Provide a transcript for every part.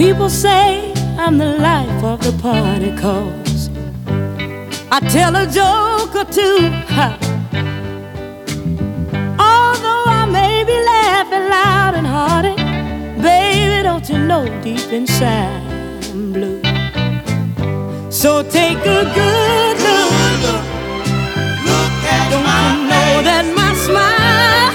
People say I'm the life of the party, 'cause I tell a joke or two. Ha. Although I may be laughing loud and hearty, baby, don't you know deep inside I'm blue. So take a good look. Look at don't my you know face. that my smile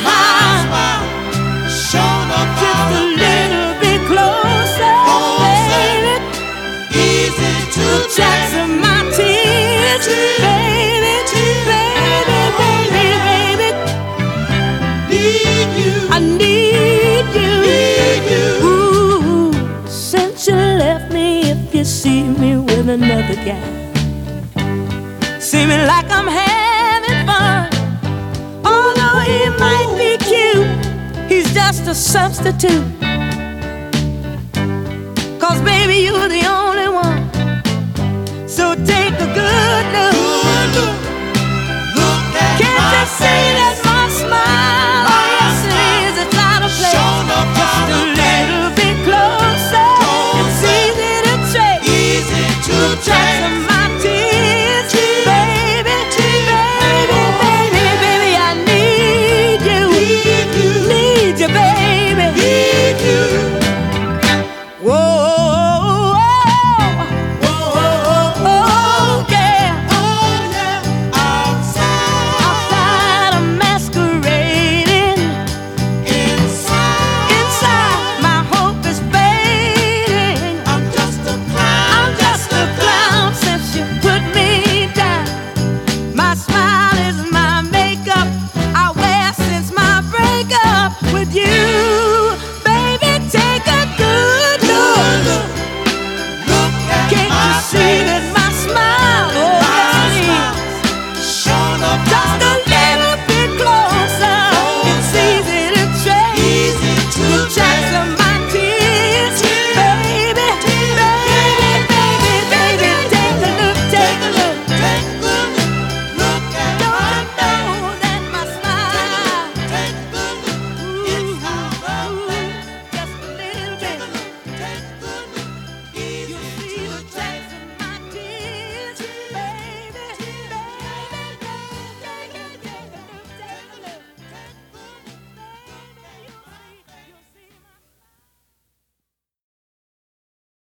Shown up just a little bit closer, baby. Easy to Jacks of my tears, baby, baby, baby, baby. Need you. I need you. Need you. Ooh, since you left me, if you see me with another guy, seeming like I'm having fun. Although he might be cute, he's just a substitute. 'Cause baby, you're the only